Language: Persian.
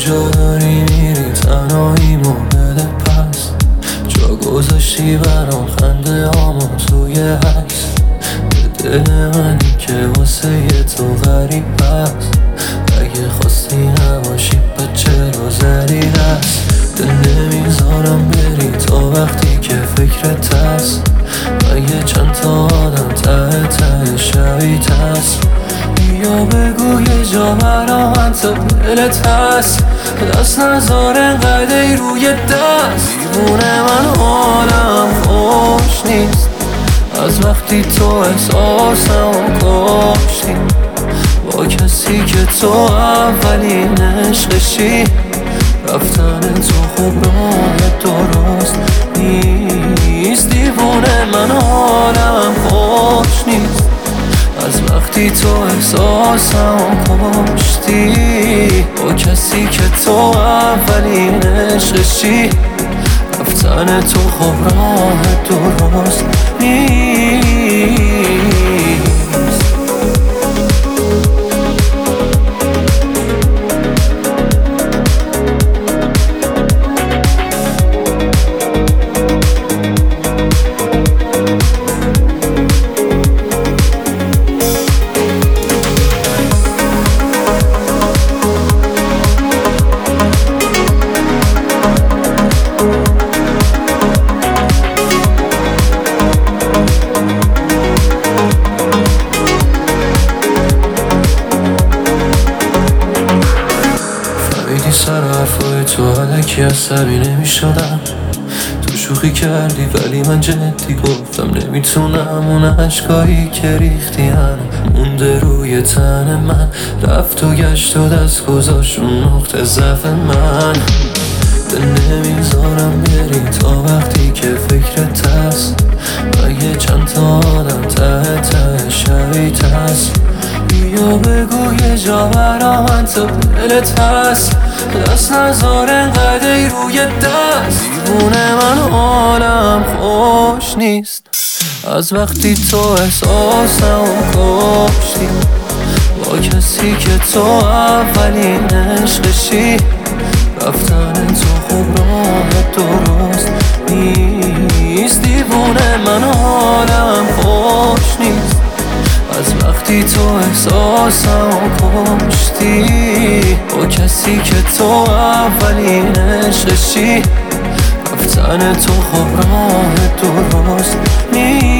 کجا داری میری تنهاییمو بده پس، جا گذاشتی برام خنده هامو توی عکس. به دل منی که واسه تو غریب هست، اگه خواستی نباشی پس چرا زدی دست؟ دل نمیذارم بری تا وقتی که فکرت هست، مگه چند تا آدم ته شبیت هست؟ بیا بگو یه جا برا من تا دلت هست، دست نذار انقدر روی دست. دیوونه من حالم خوش نیست از وقتی تو احساسم کشتی، با کسی که تو اولین عشقشی. رفتن تو خوب راه درست نیست، دیوونه من حالم خوش نیست از وقتی تو احساسم کشتی، با کسی که تو اولین عشقشی. رفتن تو خوب راه درست نیست. سر حرفای تو علکی عصبی نمی شدم، تو شوخی کردی ولی من جدی گفتم نمیتونم. اون عشقایی که ریختی هنو مونده روی تن من، رفت و گشت و دست گذاشت اون نقطه ضعف من. دل نمیذارم بری تا وقتی که فکرت هست، مگه چند تا آدم ته شبیت هست؟ بیا بگو یه جا برا من تا دلت هست، دست نذار انقدر روی دست. دیوونه من حالم خوش نیست از وقتی تو احساسم کشتی، با کسی که تو اولین عشقشی. رفتن تو خوب راه درست نیست، دیوونه من حالم خوش نیست از وقتی تو احساسم کشتی، با کسی که تو اولین عشقشی. رفتن تو خوب راه درست نیست.